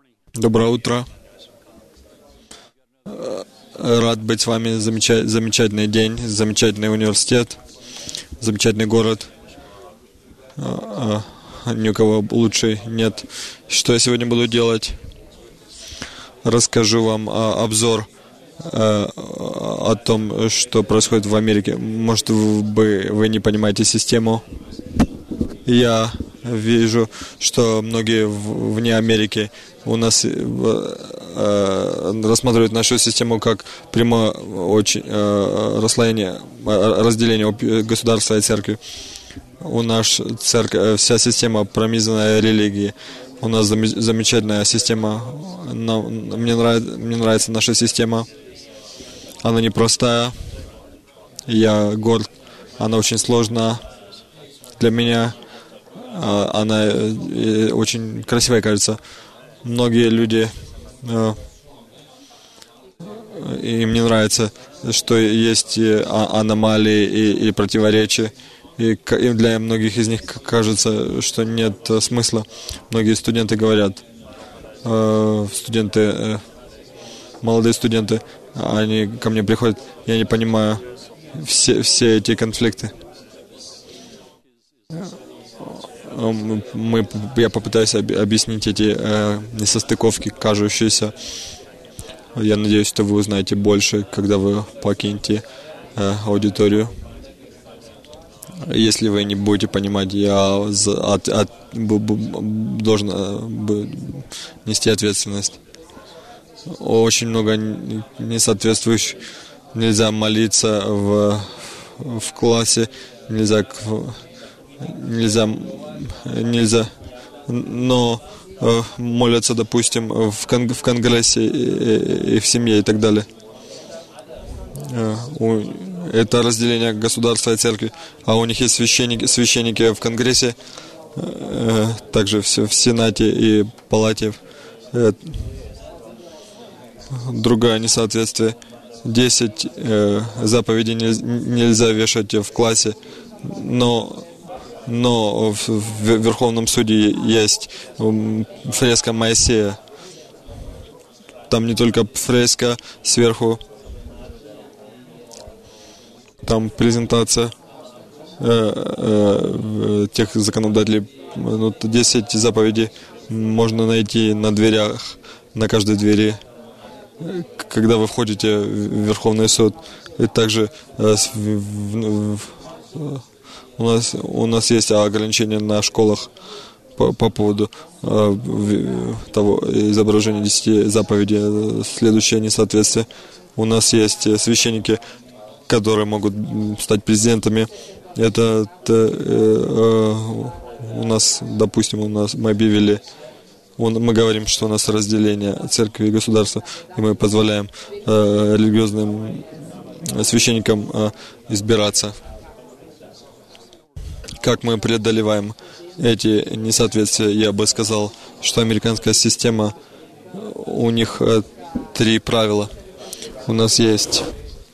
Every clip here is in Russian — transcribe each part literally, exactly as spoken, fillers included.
Доброе утро. Рад быть с вами. Замеча- замечательный день, замечательный университет, замечательный город. А, а, ни у кого лучше нет. Что я сегодня буду делать? Расскажу вам а, обзор а, о том, что происходит в Америке. Может, вы, вы не понимаете систему. Я вижу, что многие в, вне Америки у нас э, рассматривают нашу систему как прямое очень, э, расслоение, разделение государства и церкви. У нас церковь, вся система пронизана религией. У нас замечательная система. Мне нравится, мне нравится наша система. Она непростая. Я горд. Она очень сложная для меня. Она очень красивая, кажется. Многие люди, им не нравится, что есть аномалии и, и противоречия. И для многих из них кажется, что нет смысла. Многие студенты говорят, студенты, молодые студенты, они ко мне приходят, я не понимаю все, все эти конфликты. Мы, я попытаюсь объяснить эти э, несостыковки, кажущиеся. Я надеюсь, что вы узнаете больше, когда вы покинете э, аудиторию. Если вы не будете понимать, я от, от, б, б, должен б, нести ответственность. Очень много несоответствующих. Нельзя молиться в, в классе, нельзя... Нельзя, нельзя, но э, молятся, допустим, в, кон- в Конгрессе и, и в семье и так далее. Э, у, это разделение государства и церкви, а у них есть священники, священники в Конгрессе, э, также в, в Сенате и Палате. Э, другое несоответствие. Десять э, заповедей нельзя вешать в классе, но Но в, в Верховном суде есть фреска Моисея. Там не только фреска сверху, там презентация э, э, тех законодателей. Ну, десять заповедей можно найти на дверях, на каждой двери, когда вы входите в Верховный суд. И также э, в, в, в, У нас, у нас есть ограничения на школах по, по поводу э, того изображения десяти заповедей, следующее несоответствие. У нас есть священники, которые могут стать президентами. Это э, э, у нас, допустим, у нас мы объявили, он, мы говорим, что у нас разделение церкви и государства, и мы позволяем э, религиозным священникам э, избираться. Как мы преодолеваем эти несоответствия? Я бы сказал, что американская система, у них три правила. У нас есть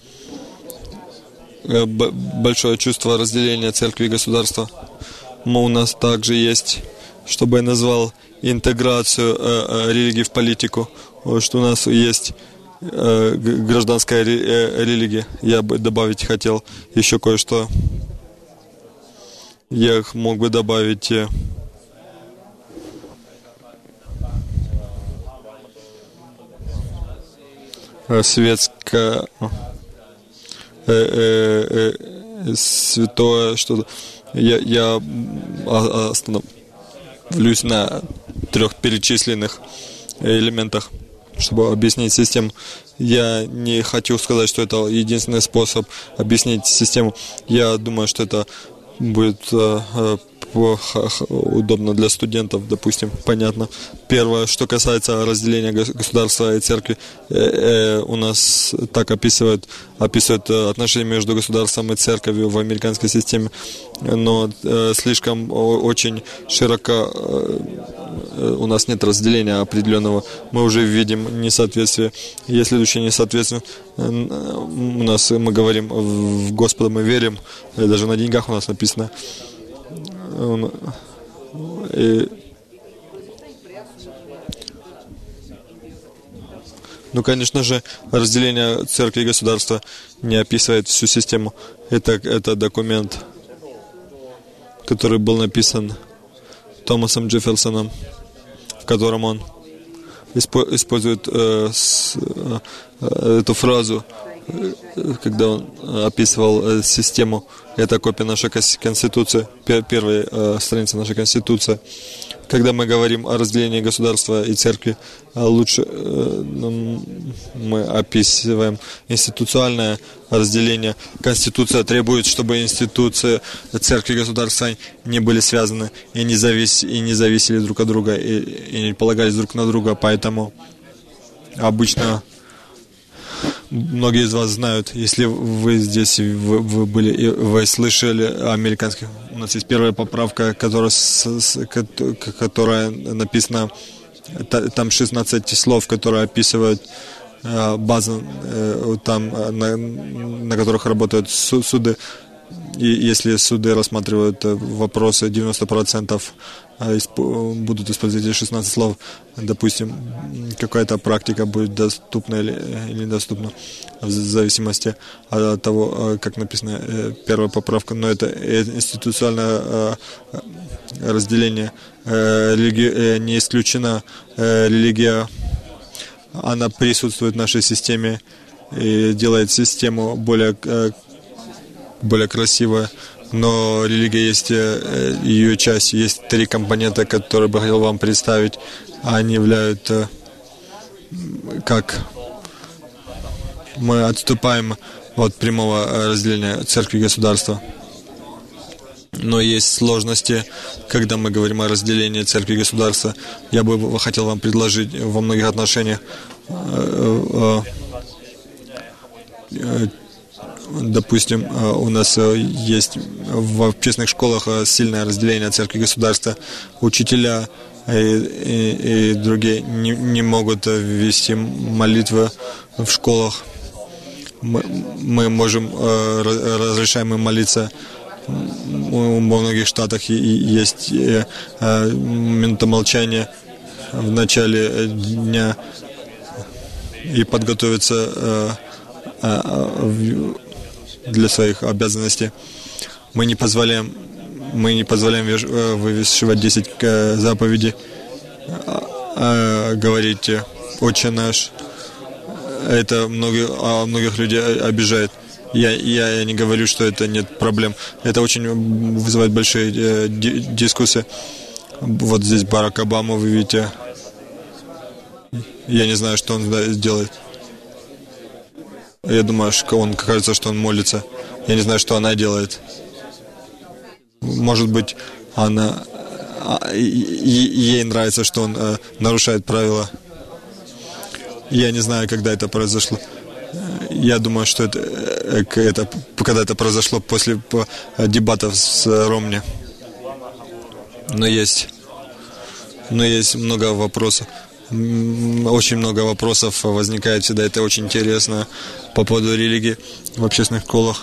большое чувство разделения церкви и государства. Но у нас также есть, чтобы я назвал, интеграцию религии в политику, что у нас есть гражданская религия. Я бы добавить хотел еще кое-что. Я мог бы добавить светское, э, э, э, святое что-то. Я, я остановлюсь на трех перечисленных элементах, чтобы объяснить систему. Я не хочу сказать, что это единственный способ объяснить систему. Я думаю, что это будет э, э, удобно для студентов, допустим, понятно. Первое, что касается разделения государства и церкви, э, э, у нас так описывают, описывают отношения между государством и церковью в американской системе, но э, слишком очень широко э, у нас нет разделения определенного. Мы уже видим несоответствие. Есть следующее несоответствие. У нас, мы говорим, в Господа мы верим, и даже на деньгах у нас написано. И Ну, конечно же, разделение церкви и государства не описывает всю систему. Это, это документ, который был написан Томасом Джефферсоном, в котором он использует э, с, э, эту фразу, э, когда он описывал э, систему. Это копия нашей Конституции, пер, первая э, страница нашей Конституции. Когда мы говорим о разделении государства и церкви, лучше э, мы описываем институциональное разделение. Конституция требует, чтобы институции церкви и государства не были связаны и не, завис, и не зависели друг от друга, и, и не полагались друг на друга. Поэтому обычно многие из вас знают, если вы здесь вы, вы были, вы слышали американских. У нас есть первая поправка, которая, которая написана, там шестнадцать слов, которые описывают базу, там, на, на которых работают суды. И если суды рассматривают вопросы, девяносто процентов будут использовать эти шестнадцать слов. Допустим, какая-то практика будет доступна или, или недоступна, в зависимости от того, как написана первая поправка. Но это институциональное разделение. Религия не исключена. Религия, она присутствует в нашей системе и делает систему более, более красивой. Но религия есть ее часть. Есть три компонента, которые бы хотел вам представить. Они являются, как мы отступаем от прямого разделения церкви и государства. Но есть сложности, когда мы говорим о разделении церкви и государства. Я бы хотел вам предложить во многих отношениях. Допустим, у нас есть в общественных школах сильное разделение церкви и государства. Учителя и, и, и другие не, не могут вести молитвы в школах. Мы, мы можем, разрешаем им молиться. Во многих штатах есть минута молчания в начале дня и подготовиться для своих обязанностей. Мы не позволяем, мы не позволяем вывешивать десять заповедей, а говорить «Отче наш». Это многих, а многих людей обижает. Я, я, я не говорю, что это нет проблем. Это очень вызывает большие э, дискуссии. Вот здесь Барак Обама, вы видите. Я не знаю, что он делает. Я думаю, что он, кажется, что он молится. Я не знаю, что она делает. Может быть, она... Ей нравится, что он э, нарушает правила. Я не знаю, когда это произошло. Я думаю, что это, это когда это произошло после дебатов с Ромни. Но есть, но есть много вопросов. Очень много вопросов возникает всегда. Это очень интересно по поводу религии в общественных школах.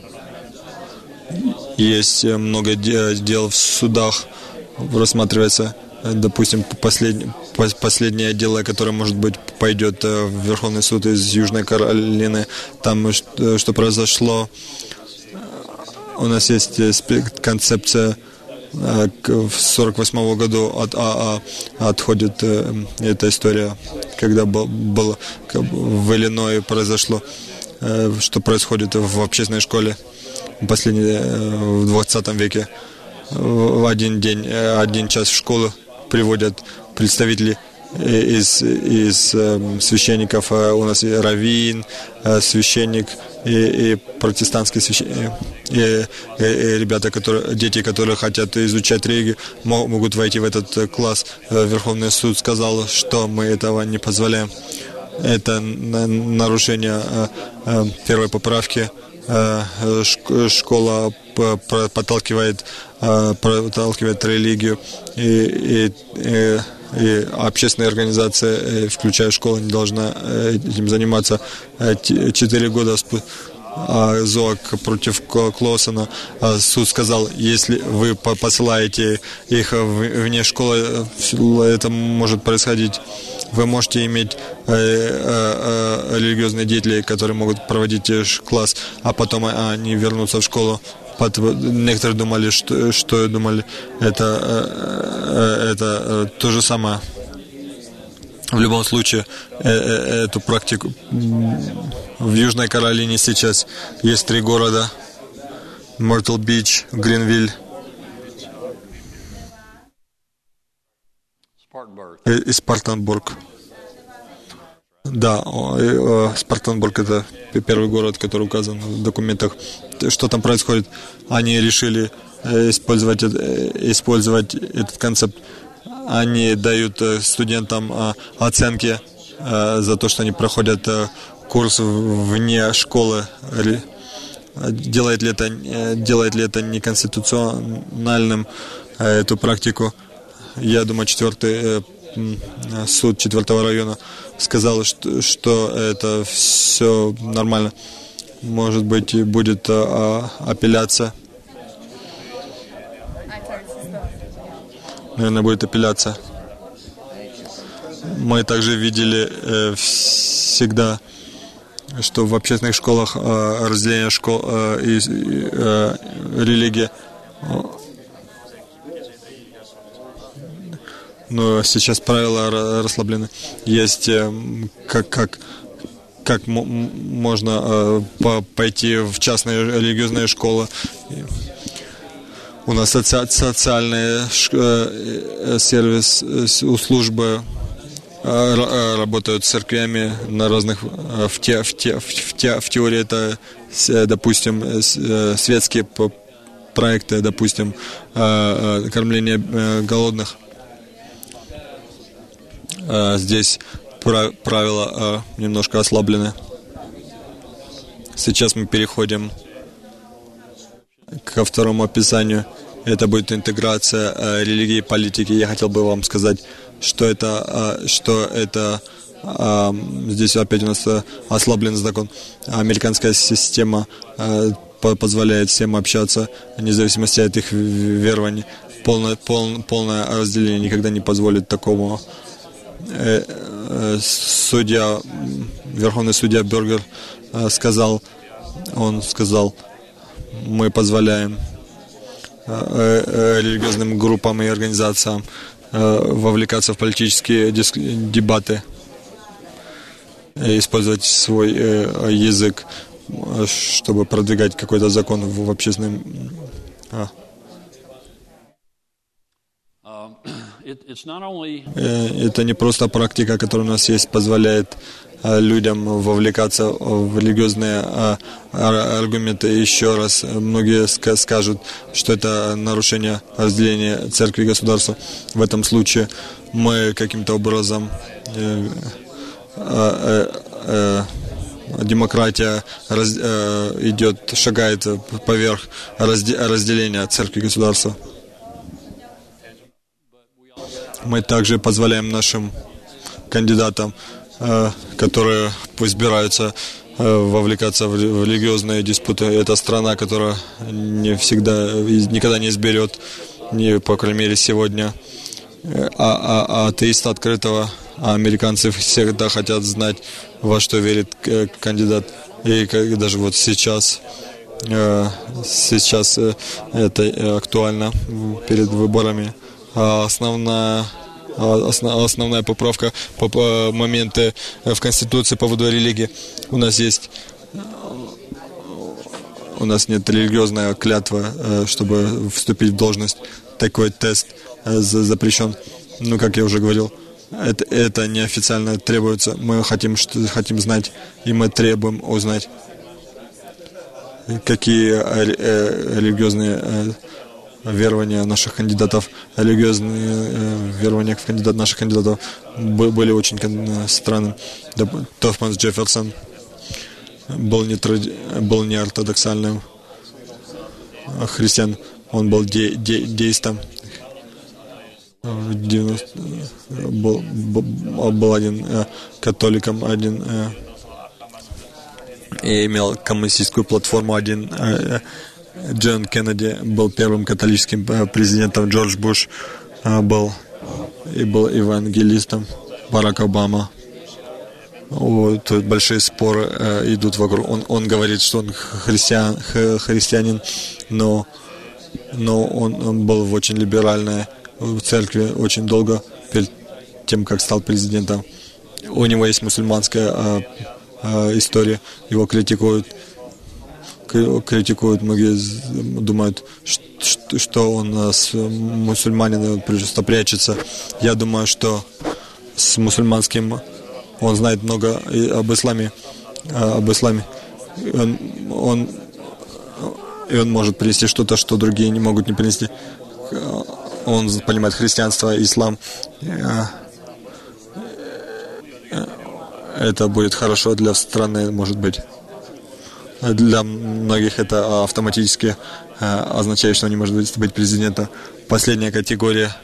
Есть много дел в судах, рассматривается. Допустим, последнее, последнее дело, которое, может быть, пойдет в Верховный суд из Южной Каролины, там что, что произошло. У нас есть концепция, в сорок восьмом году от АА отходит эта история, когда было в Иллинойсе произошло, что происходит в общественной школе последние, в двадцатом веке. В один день, один час в школу приводят представители из, из э, священников. У нас и раввин, э, священник и, и протестантский священник. И, и, и ребята, которые, дети, которые хотят изучать религию, могут войти в этот класс. Верховный суд сказал, что мы этого не позволяем. Это нарушение э, э, первой поправки. Э, школа подталкивает, проталкивает религию, и, и, и, и общественная организация, включая школу, не должна этим заниматься. Четыре года ЗОАК против Клоусона, суд сказал, если вы посылаете их вне школы, это может происходить Вы можете иметь э, э, э, религиозные деятели, которые могут проводить класс, а потом они вернутся в школу. Некоторые думали, что, что думали, это, э, это э, то же самое. В любом случае, э, э, эту практику в Южной Каролине сейчас есть три города: Мyrtle-Бич, Гринвилл и Спартанбург. Да, Спартанбург — это первый город, который указан в документах. Что там происходит? Они решили использовать, использовать этот концепт. Они дают студентам оценки за то, что они проходят курс вне школы. Делает ли это, делает ли это неконституциональным эту практику? Я думаю, четвертый суд четвертого района сказал, что, что это все нормально. Может быть, будет а, апелляция. Наверное, будет апелляция. Мы также видели э, всегда, что в общественных школах э, разделение школ э, и э, религии. Но сейчас правила расслаблены. Есть э, как, как, как м- можно э, по- пойти в частные религиозные школы. У нас соци- социальные э, сервис, э, службы э, работают с церквями на разных, э, в, те, в, те, в, те, в теории это, допустим, э, светские проекты, допустим, э, э, кормление э, голодных. Э, здесь правила э, немножко ослаблены. Сейчас мы переходим ко второму описанию. Это будет интеграция э, религии и политики. Я хотел бы вам сказать, что это, э, что это э, здесь опять у нас э, ослаблен закон. Американская система э, по- позволяет всем общаться, вне зависимости от их верований. Полное, пол, полное разделение никогда не позволит такому. Э, э, судья, верховный судья Бергер э, сказал, он сказал, мы позволяем э, э, религиозным группам и организациям э, вовлекаться в политические диск, дебаты, э, использовать свой э, язык, чтобы продвигать какой-то закон в, в общественном... А. Это не просто практика, которая у нас есть, позволяет людям вовлекаться в религиозные аргументы. Еще раз, многие скажут, что это нарушение разделения церкви и государства. В этом случае мы каким-то образом демократия идет, шагает поверх разделения церкви и государства. Мы также позволяем нашим кандидатам, которые избираются, вовлекаться в религиозные диспуты. Это страна, которая не всегда, никогда не изберет, не, по крайней мере, сегодня, а, а, атеиста открытого. А американцы всегда хотят знать, во что верит кандидат. И даже вот сейчас, сейчас это актуально перед выборами. Основная, основная поправка по моменты в Конституции по поводу религии. У нас есть, у нас нет религиозной клятвы, чтобы вступить в должность. Такой тест запрещен. Ну, как я уже говорил, это, это неофициально требуется. Мы хотим, что, хотим знать, и мы требуем узнать, какие религиозные верования наших кандидатов, религиозные э, верования в кандидат, наших кандидатов были очень странными. Томас Джефферсон был не, тради, был не ортодоксальным христиан, он был де, де, деистом. В девяностых был, был, был один э, католиком, один э, и имел коммунистическую платформу, один э, Джон Кеннеди был первым католическим президентом, Джордж Буш был и был евангелистом. Барак Обама. О, тут большие споры э, идут вокруг. Он, он говорит, что он христиан, х, христианин, но, но он, он был в очень либеральной церкви очень долго, перед тем, как стал президентом. У него есть мусульманская э, э, история, его критикуют. Критикуют, многие думают, что, что он с мусульманин просто прячется. Я думаю, что с мусульманским он знает много об исламе, об исламе. Он, он, и он может принести что-то, что другие не могут не принести. Он понимает христианство, ислам. Это будет хорошо для страны, может быть. Для многих это автоматически э, означает, что он не может быть, быть президентом. Последняя категория.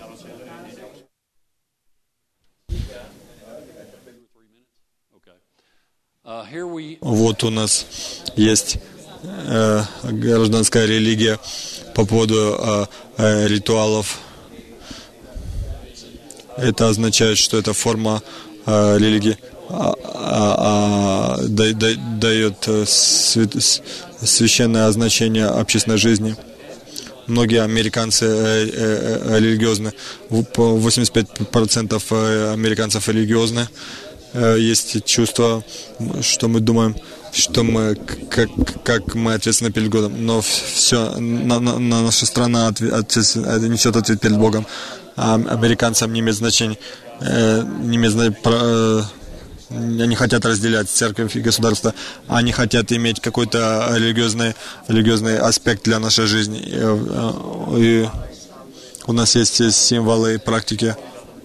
Вот у нас есть э, гражданская религия по поводу э, э, ритуалов. Это означает, что это форма э, религии. А, а, а, да, да, дает свят, священное значение общественной жизни. Многие американцы э, э, религиозны, восемьдесят пять процентов американцев религиозны. Э, есть чувство, что мы думаем, что мы, как, как мы ответственны перед Богом, но все, на, на, наша страна ответ, ответ, несет ответ перед Богом. А американцам не имеет значения, э, не имеет значения про, они хотят разделять церковь и государство, они хотят иметь какой-то религиозный, религиозный аспект для нашей жизни. И, и у нас есть символы и практики.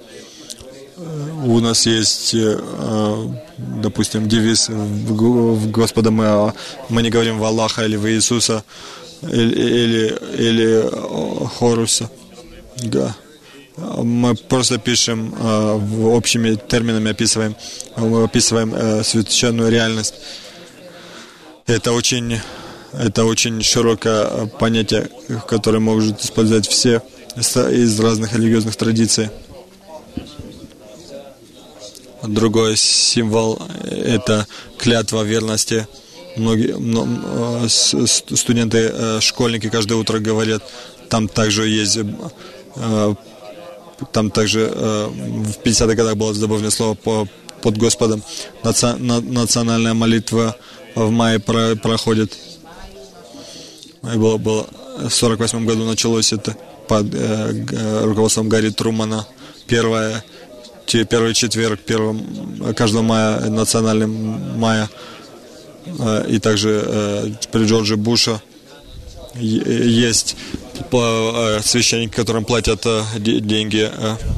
У нас есть, допустим, девиз в Господа мы, мы не говорим в Аллаха или в Иисуса или, или, или Хоруса. Да. Мы просто пишем э, общими терминами, описываем, мы описываем э, священную реальность. Это очень, это очень широкое понятие, которое может использовать все из разных религиозных традиций. Другой символ – это клятва верности. Многие но, студенты, школьники каждое утро говорят, там также есть... Э, Там также э, в пятидесятых годах было добавлено слово по, под Господом. Наци, на, национальная молитва в мае про, проходит. Было, было, в сорок восьмом году началось это под э, руководством Гарри Трумана. Первое, первый четверг первого, каждого мая, национальный мая. Э, и также э, при Джорджи Буша есть священники, которым платят деньги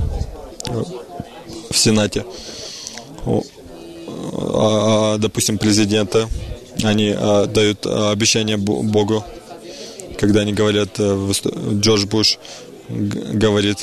в Сенате. Допустим, президента, они дают обещание Богу, когда они говорят, Джордж Буш говорит,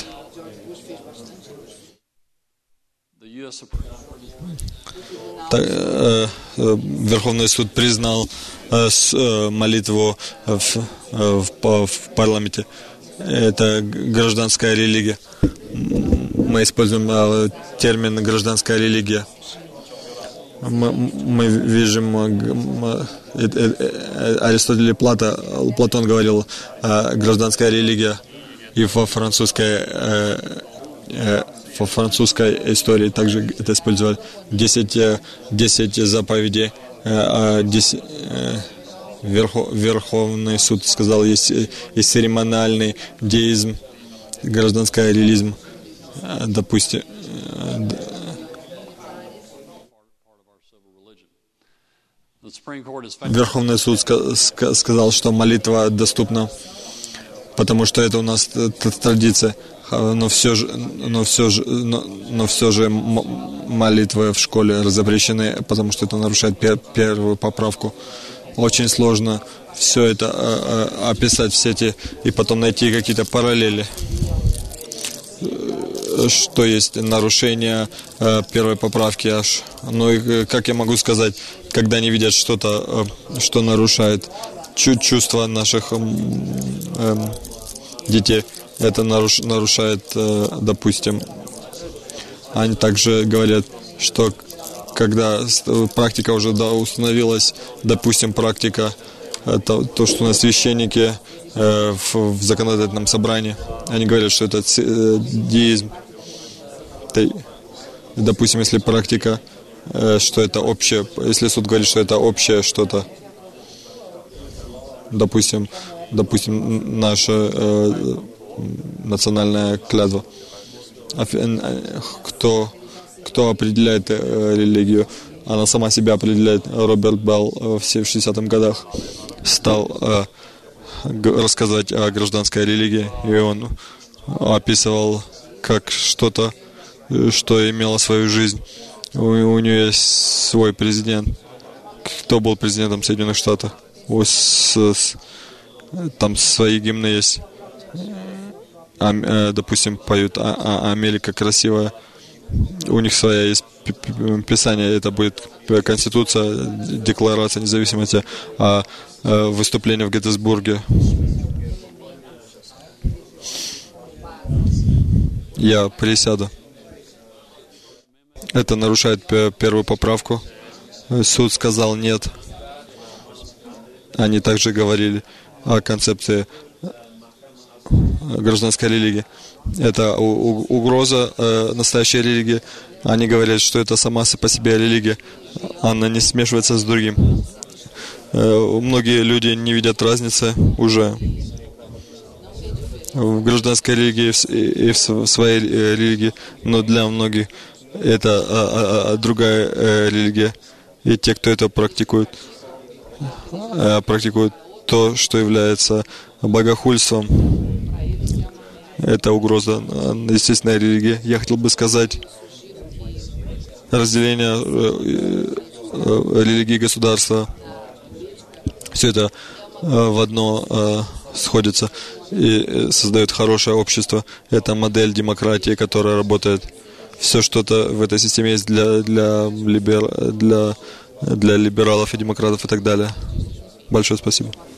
Верховный суд признал молитву в, в, в парламенте. Это гражданская религия. Мы используем термин гражданская религия. Мы, мы видим Аристотель и Плата, Платон говорил гражданская религия, и во французской во французской истории также это использовали. Десять, десять заповедей. десять, Верхов, Верховный суд сказал, есть, есть церемониальный деизм, гражданский реализм, допустим. Верховный суд сказал, что молитва доступна, потому что это у нас традиция. Но все же, но все же, но, но все же молитвы в школе запрещены, потому что это нарушает пер, первую поправку. Очень сложно все это э, описать, все эти, и потом найти какие-то параллели. Что есть нарушение э, первой поправки аж. Ну и как я могу сказать, когда они видят что-то, э, что нарушает чувства наших э, э, детей. Это наруш, нарушает, допустим, Они также говорят, что когда практика уже установилась, допустим, практика, то, то что у нас священники э, в, в законодательном собрании, они говорят, что это э, деизм. Это, допустим, если практика, э, что это общее, если суд говорит, что это общее что-то, допустим, допустим, наша э, национальная клятва. Кто, кто определяет э, религию? Она сама себя определяет. Роберт Белл в шестидесятых годах стал э, рассказывать о гражданской религии, и он описывал как что-то, что имело свою жизнь. У, у нее есть свой президент. Кто был президентом Соединенных Штатов? У, с, с, там свои гимны есть. А, э, допустим, поют а, а, «Америка красивая». У них своя есть писание, это будет Конституция, Декларация независимости, а выступление в Геттисбурге. Я присяду. Это нарушает первую поправку. Суд сказал нет. Они также говорили о концепции гражданской религии. Это угроза э, настоящей религии. Они говорят, что это сама по себе религия. Она не смешивается с другим. Э, многие люди не видят разницы уже в гражданской религии и в своей религии. Но для многих это а, а, другая э, религия. И те, кто это практикует, э, практикуют то, что является богохульством. Это угроза естественной религии. Я хотел бы сказать, разделение религии и государства, все это в одно сходится и создает хорошее общество. Это модель демократии, которая работает. Все что-то в этой системе есть для, для, либер, для, для либералов и демократов и так далее. Большое спасибо.